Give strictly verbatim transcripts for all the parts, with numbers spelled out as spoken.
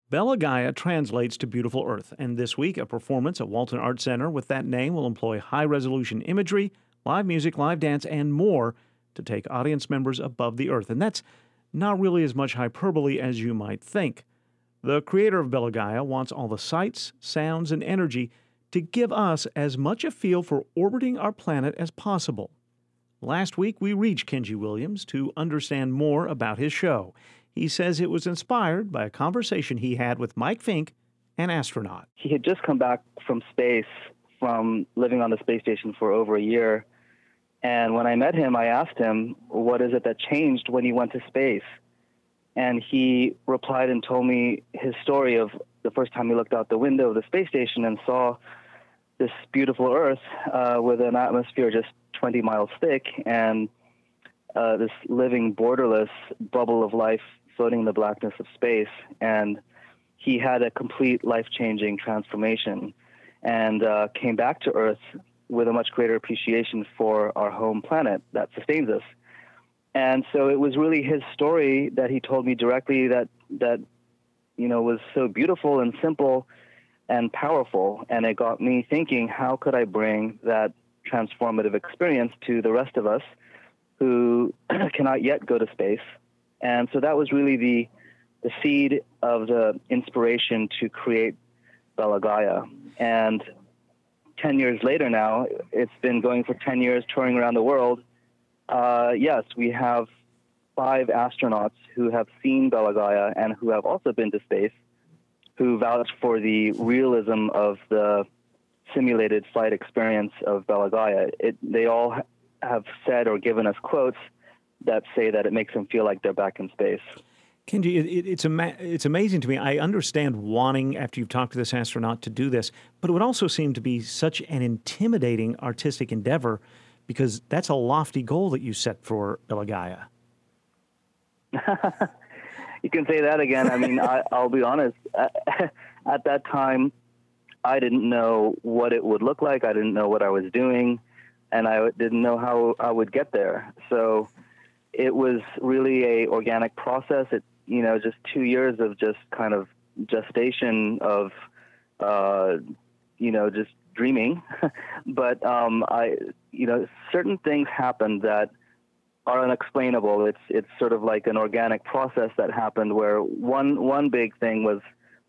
Bella Gaia translates to Beautiful Earth, and this week a performance at Walton Arts Center with that name will employ high-resolution imagery, live music, live dance, and more to take audience members above the earth. And that's not really as much hyperbole as you might think. The creator of Bella Gaia wants all the sights, sounds, and energy to give us as much a feel for orbiting our planet as possible. Last week, we reached Kenji Williams to understand more about his show. He says it was inspired by a conversation he had with Mike Fink, an astronaut. He had just come back from space, from living on the space station for over a year. And when I met him, I asked him, what is it that changed when you went to space? And he replied and told me his story of the first time he looked out the window of the space station and saw this beautiful Earth uh, with an atmosphere just twenty miles thick and uh, this living, borderless bubble of life floating in the blackness of space. And he had a complete life-changing transformation and uh, came back to Earth with a much greater appreciation for our home planet that sustains us. And so it was really his story that he told me directly that, that you know, was so beautiful and simple and powerful. And it got me thinking, how could I bring that transformative experience to the rest of us who cannot yet go to space? And so that was really the the seed of the inspiration to create Bella Gaia. And ten years later now, it's been going for ten years, touring around the world. Uh, yes, we have five astronauts who have seen Bella Gaia and who have also been to space, who vouch for the realism of the simulated flight experience of Bella Gaia. It, they all ha- have said or given us quotes that say that it makes them feel like they're back in space. Kenji, it, it, it's ama- it's amazing to me. I understand wanting, after you've talked to this astronaut, to do this, but it would also seem to be such an intimidating artistic endeavor because that's a lofty goal that you set for Bella Gaia. You can say that again. I mean, I, I'll be honest. At, at that time, I didn't know what it would look like. I didn't know what I was doing, and I didn't know how I would get there. So it was really a organic process. It, you know, just two years of just kind of gestation of, uh, you know, just dreaming. But um, I, you know, certain things happened that are unexplainable. It's it's sort of like an organic process that happened where one one big thing was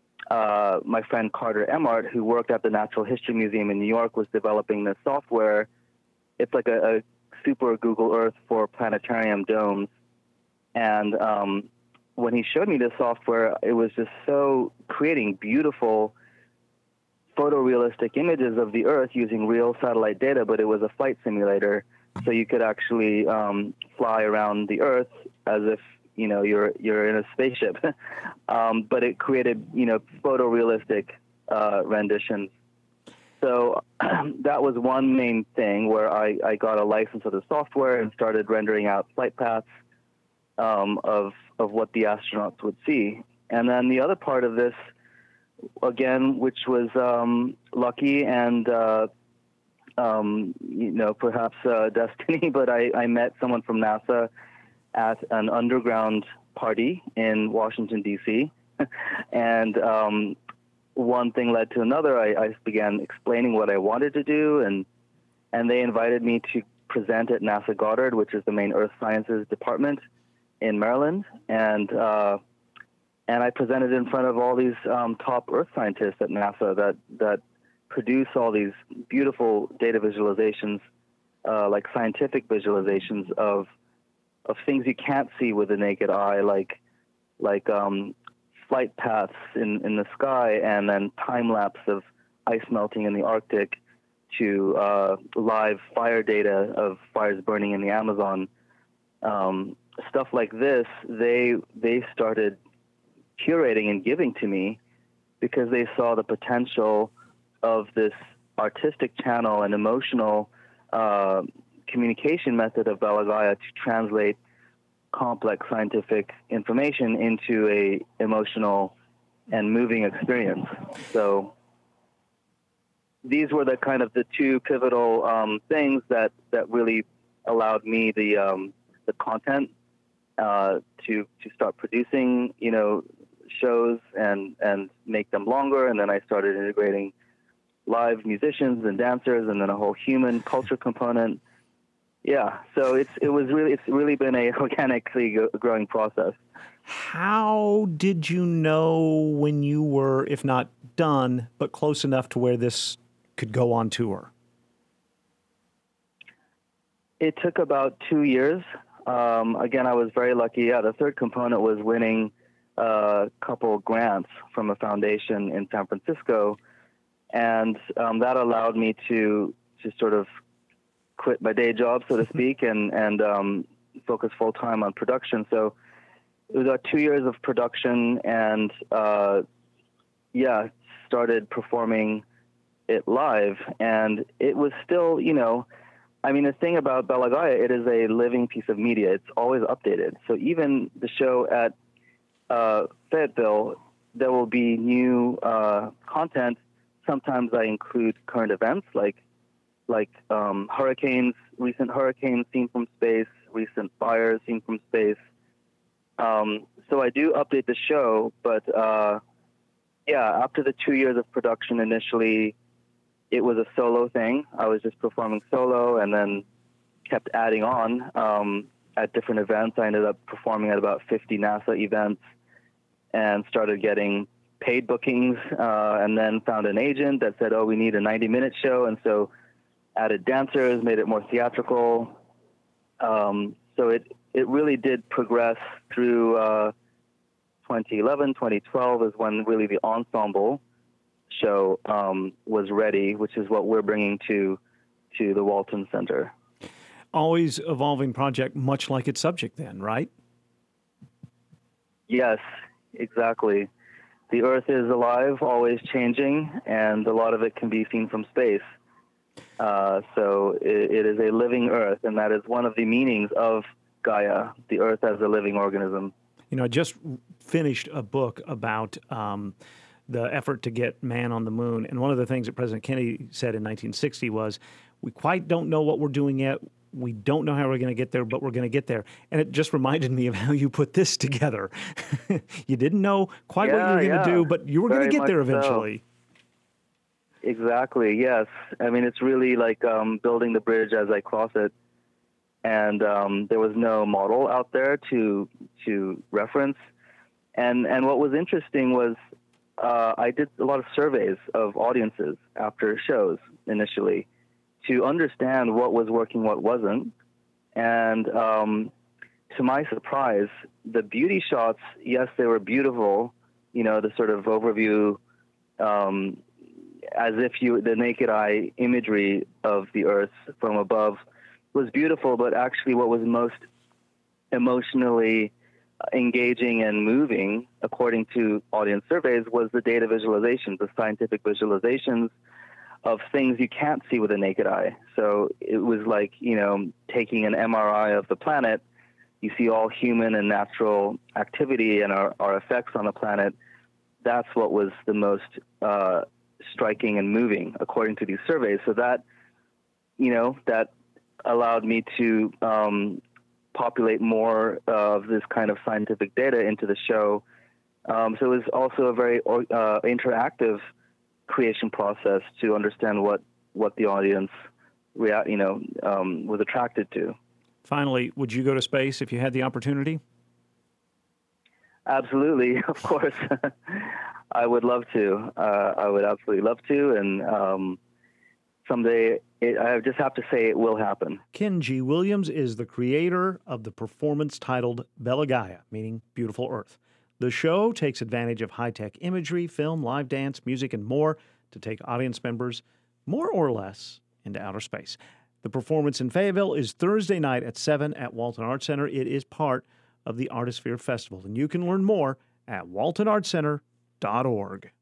uh, my friend Carter Emmart, who worked at the Natural History Museum in New York, was developing this software. It's like a, a super Google Earth for planetarium domes. And um, when he showed me this software, it was just so creating beautiful photorealistic images of the Earth using real satellite data, but it was a flight simulator. So you could actually um, fly around the Earth as if, you know, you're you're in a spaceship. um, but it created, you know, photorealistic uh, renditions. So that was one main thing where I, I got a license of the software and started rendering out flight paths um, of of what the astronauts would see. And then the other part of this, again, which was um, lucky and uh, um, you know, perhaps uh, destiny, but I, I met someone from NASA at an underground party in Washington, D C and um, one thing led to another. I, I began explaining what I wanted to do, and and they invited me to present at NASA Goddard, which is the main Earth Sciences department in Maryland, and uh, and I presented in front of all these um, top Earth scientists at NASA that that produce all these beautiful data visualizations, uh, like scientific visualizations of of things you can't see with the naked eye, like like um, flight paths in, in the sky, and then time lapse of ice melting in the Arctic, to uh, live fire data of fires burning in the Amazon. Um, stuff like this, they they started curating and giving to me because they saw the potential of this artistic channel and emotional uh, communication method of Bella Gaia to translate complex scientific information into a emotional and moving experience. So these were the kind of the two pivotal um, things that, that really allowed me the um, the content uh, to to start producing, you know, shows and, and make them longer. And then I started integrating live musicians and dancers, and then a whole human culture component. Yeah, so it's it was really it's really been a organically go- growing process. How did you know when you were, if not done, but close enough to where this could go on tour? It took about two years. Um, again, I was very lucky. Yeah, the third component was winning a couple grants from a foundation in San Francisco, and um, that allowed me to to sort of quit my day job, so to speak, and and um, focus full time on production. So it was about two years of production, and uh, yeah, started performing it live, and it was still, you know. I mean, the thing about Bella Gaia, it is a living piece of media. It's always updated. So even the show at uh, Fayetteville, there will be new uh, content. Sometimes I include current events like like um, hurricanes, recent hurricanes seen from space, recent fires seen from space. Um, so I do update the show, but uh, yeah, after the two years of production initially, it was a solo thing. I was just performing solo and then kept adding on um, at different events. I ended up performing at about fifty NASA events and started getting paid bookings, uh, and then found an agent that said, oh, we need a ninety minute show. And so added dancers, made it more theatrical. Um, so it, it really did progress through uh, twenty eleven, twenty twelve is when really the ensemble show um, was ready, which is what we're bringing to to the Walton Center. Always evolving project, much like its subject then, right? Yes, exactly. The Earth is alive, always changing, and a lot of it can be seen from space. Uh, so it, it is a living Earth, and that is one of the meanings of Gaia, the Earth as a living organism. You know, I just finished a book about um, the effort to get man on the moon. And one of the things that President Kennedy said in nineteen sixty was, we quite don't know what we're doing yet. We don't know how we're going to get there, but we're going to get there. And it just reminded me of how you put this together. You didn't know quite yeah, what you were going to yeah. do, but you were going to get there eventually. So. Exactly, yes. I mean, it's really like um, building the bridge as I cross it. And um, there was no model out there to to reference. And and what was interesting was uh, I did a lot of surveys of audiences after shows initially to understand what was working, what wasn't. And um, to my surprise, the beauty shots, yes, they were beautiful. You know, the sort of overview, um, as if you the naked eye imagery of the Earth from above was beautiful, but actually what was most emotionally engaging and moving, according to audience surveys, was the data visualizations, the scientific visualizations of things you can't see with a naked eye. So it was like, you know, taking an M R I of the planet, you see all human and natural activity and our, our effects on the planet. That's what was the most uh, striking and moving, according to these surveys. So that, you know, that allowed me to um, populate more of this kind of scientific data into the show. Um, so it was also a very uh, interactive creation process to understand what, what the audience, rea- you know, um, was attracted to. Finally, would you go to space if you had the opportunity? Absolutely, of course. I would love to. Uh, I would absolutely love to, and um, someday, it, I just have to say it will happen. Ken G. Williams is the creator of the performance titled Bella Gaia, meaning Beautiful Earth. The show takes advantage of high-tech imagery, film, live dance, music, and more to take audience members more or less into outer space. The performance in Fayetteville is Thursday night at seven at Walton Arts Center. It is part of the Artisphere Festival, and you can learn more at walton arts center dot org.